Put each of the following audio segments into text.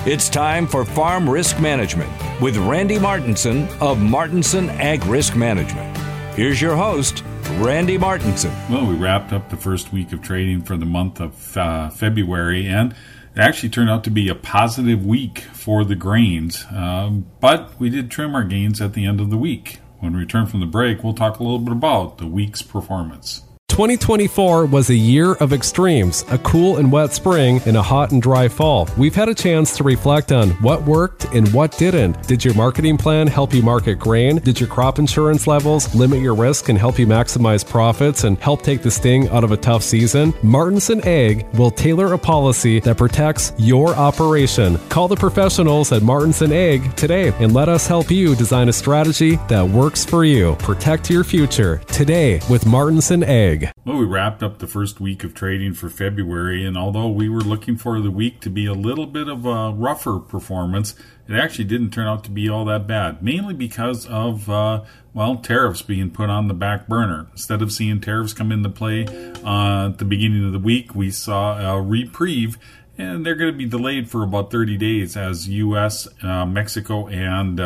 It's time for Farm Risk Management with Randy Martinson of Martinson Ag Risk Management. Here's your host, Randy Martinson. Well, we wrapped up the first week of trading for the month of February, and it actually turned out to be a positive week for the grains, but we did trim our gains at the end of the week. When we return from the break, we'll talk a little bit about the week's performance. 2024 was a year of extremes, a cool and wet spring and a hot and dry fall. We've had a chance to reflect on what worked and what didn't. Did your marketing plan help you market grain? Did your crop insurance levels limit your risk and help you maximize profits and help take the sting out of a tough season? Martinson Ag will tailor a policy that protects your operation. Call the professionals at Martinson Ag today and let us help you design a strategy that works for you. Protect your future today with Martinson Ag. Well, we wrapped up the first week of trading for February, and although we were looking for the week to be a little bit of a rougher performance, it actually didn't turn out to be all that bad, mainly because of, tariffs being put on the back burner. Instead of seeing tariffs come into play at the beginning of the week, we saw a reprieve, and they're going to be delayed for about 30 days as U.S., Mexico, and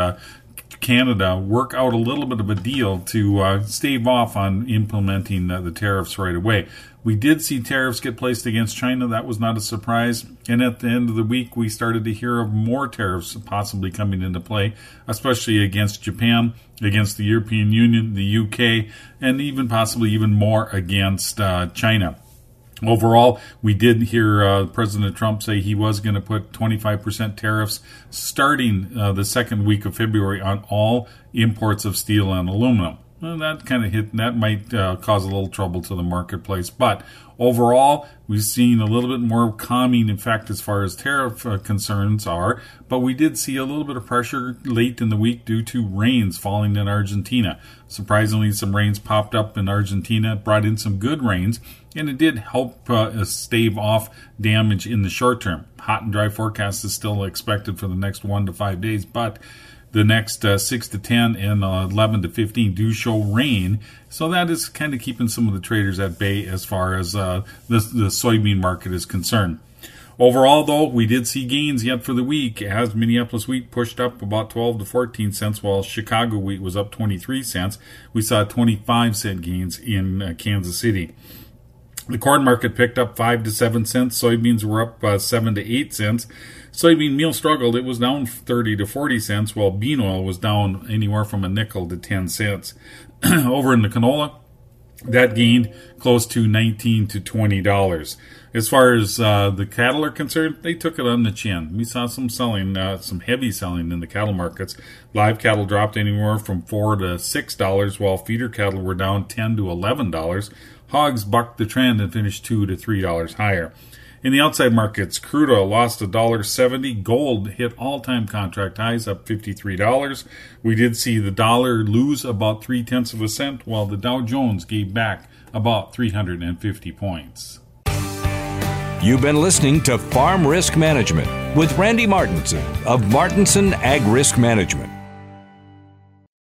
Canada work out a little bit of a deal to stave off on implementing the tariffs right away. We did see tariffs get placed against China. That was not a surprise. And at the end of the week, we started to hear of more tariffs possibly coming into play, especially against Japan, against the European Union, the UK, and even more against China. Overall, we did hear President Trump say he was going to put 25% tariffs starting the second week of February on all imports of steel and aluminum. Well, that might cause a little trouble to the marketplace. But overall, we've seen a little bit more calming effect as far as tariff concerns are. But we did see a little bit of pressure late in the week due to rains falling in Argentina. Surprisingly, some rains popped up in Argentina, brought in some good rains, and it did help stave off damage in the short term. Hot and dry forecast is still expected for the next 1 to 5 days, but the next 6 to 10 and 11 to 15 do show rain. So that is kind of keeping some of the traders at bay as far as the soybean market is concerned. Overall, though, we did see gains yet for the week as Minneapolis wheat pushed up about 12 to 14 cents while Chicago wheat was up 23 cents. We saw 25-cent gains in Kansas City. The corn market picked up 5 to 7 cents. Soybeans were up 7 to 8 cents. Soybean meal struggled. It was down 30 to 40 cents, while bean oil was down anywhere from a nickel to 10 cents. Over in the canola, that gained close to $19 to $20. As far as the cattle are concerned, they took it on the chin. We saw some selling, some heavy selling in the cattle markets. Live cattle dropped anywhere from $4 to $6, while feeder cattle were down $10 to $11. Hogs bucked the trend and finished $2 to $3 higher. In the outside markets, crude oil lost $1.70. Gold hit all-time contract highs, up $53. We did see the dollar lose about 0.3 cents, while the Dow Jones gave back about 350 points. You've been listening to Farm Risk Management with Randy Martinson of Martinson Ag Risk Management.